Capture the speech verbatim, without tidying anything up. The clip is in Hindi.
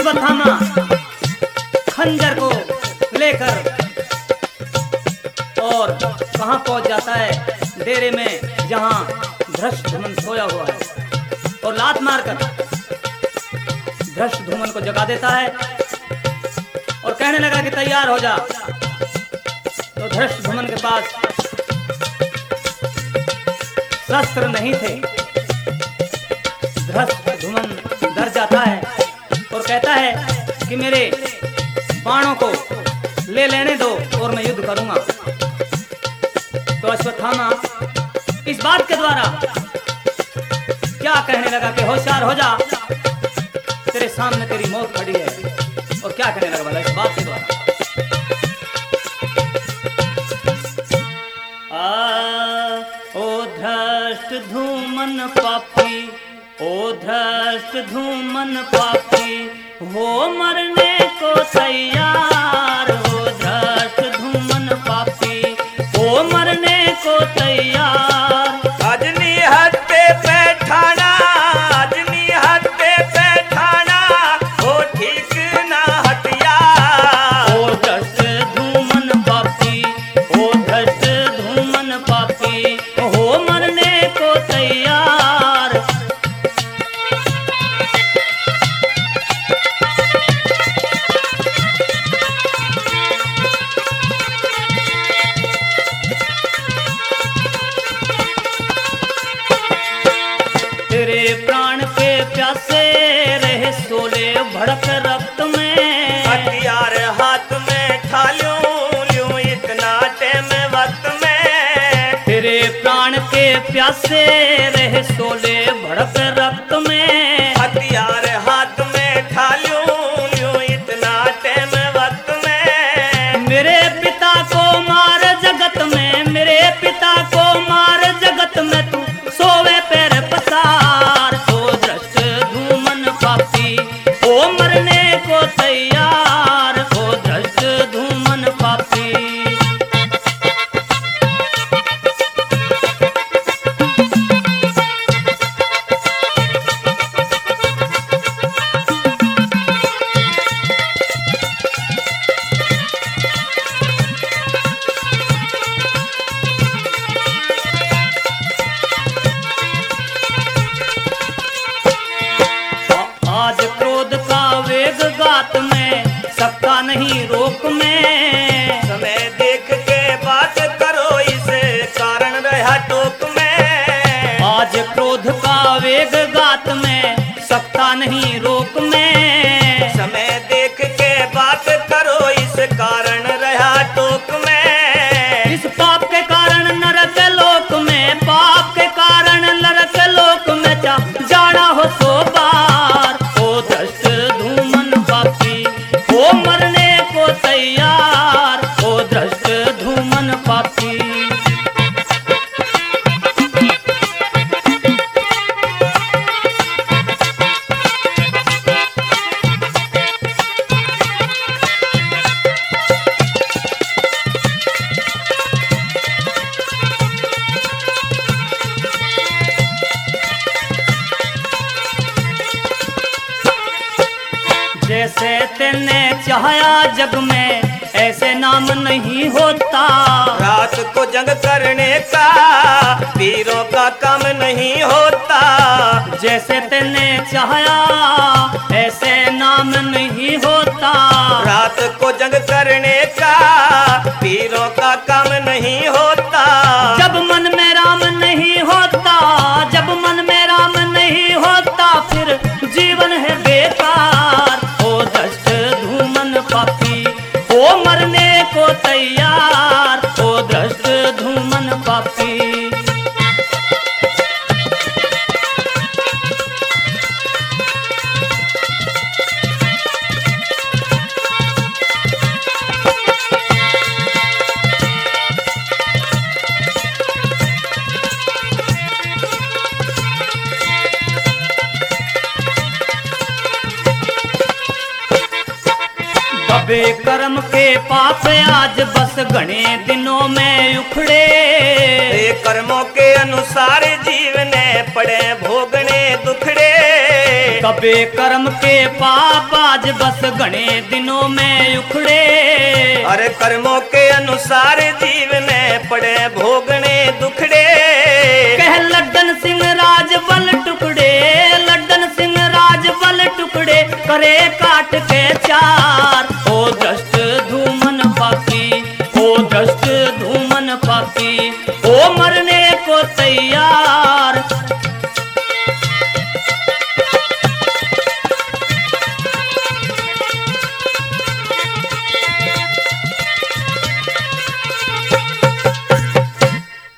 अश्वत्थामा खंजर को लेकर और कहां पहुंच जाता है? डेरे में, जहां धृष्टद्युम्न सोया हुआ है, और लात मारकर धृष्टद्युम्न को जगा देता है और कहने लगा कि तैयार हो जा। तो धृष्टद्युम्न के पास शस्त्र नहीं थे। धृष्टद्युम्न डर जाता है और कहता है कि मेरे बाणों को ले लेने दो और मैं युद्ध करूंगा। तो अश्वत्थामा इस बात के द्वारा क्या कहने लगा कि होशियार हो जा, तेरे सामने तेरी मौत खड़ी है। और क्या कहने लगा बोला इस बात के द्वारा? आ ओ धृष्टद्युम्न पापी, ओ धृष्टद्युम्न पापी, हो मरने को तैयार, हो धृष्टद्युम्न पापी, हो मरने को तैयार। अजनी हत्ते बैठाना, अजनी हत्ते बैठाना, हो ठीक ना हटिया। ओ धृष्टद्युम्न पापी, ओ धृष्टद्युम्न पापी, हो मरने को तैयार। तेरे प्राण के प्यासे रहे सोले भड़क रक्त में, हथियार हाथ में ठालूं ल्यूं इतना टेम वक्त में। तेरे प्राण के प्यासे रहे सोले भड़क रक्त में, हथियार हाथ में ठालूं ल्यूं इतना टेम वक्त में। मेरे पिता को मार जगत में, मेरे पिता को मार जगत में, तू सोवे पैर पसार। ओ धृष्टद्युम्न पापी, ओ मरने को तैयार, ओ धृष्टद्युम्न पापी। आज क्रोध का वेग गात में, सकता नहीं रोक में। समय देख के बात करो, इसे कारण रहा टोक में। आज क्रोध का वेग गात में, सकता नहीं रोक में। समय देख के बात करो, इस कारण रहा टोक में। इस पाप के कारण नरक लोक में, पाप के कारण नरक लोक में जा जाना हो सो बार। ओ धृष्टद्युम्न पापी, ओ मरने को तैयार, ओ धृष्टद्युम्न पापी। जैसे तेने चाहा जग में, ऐसे नाम नहीं होता। रात को जंग करने का वीरों का काम नहीं होता। जैसे तेने चाहा ऐसे नाम नहीं होता। रात को जंग करने का वीरों का काम नहीं होता। जब मन में राम नहीं होता, जब मन में राम नहीं होता, फिर जीवन है बेकार। ओ धृष्टद्युम्न पापी, ओ मरने को तैयार, ओ धृष्टद्युम्न पापी। दबे कर्म के पाप आज बस घने दिनों में उखड़े। ये कर्मों के अनुसार जीवने पड़े भोगने दुखड़े। सबे कर्म के पाप आज बस घने दिनों में उखड़े। अरे कर्मों के अनुसार जीव में पड़े भोगने दुखड़े। कह लड्डन सिंह राज बल टुकड़े, लड्डन सिंह राज बल टुकड़े, करे काट के चार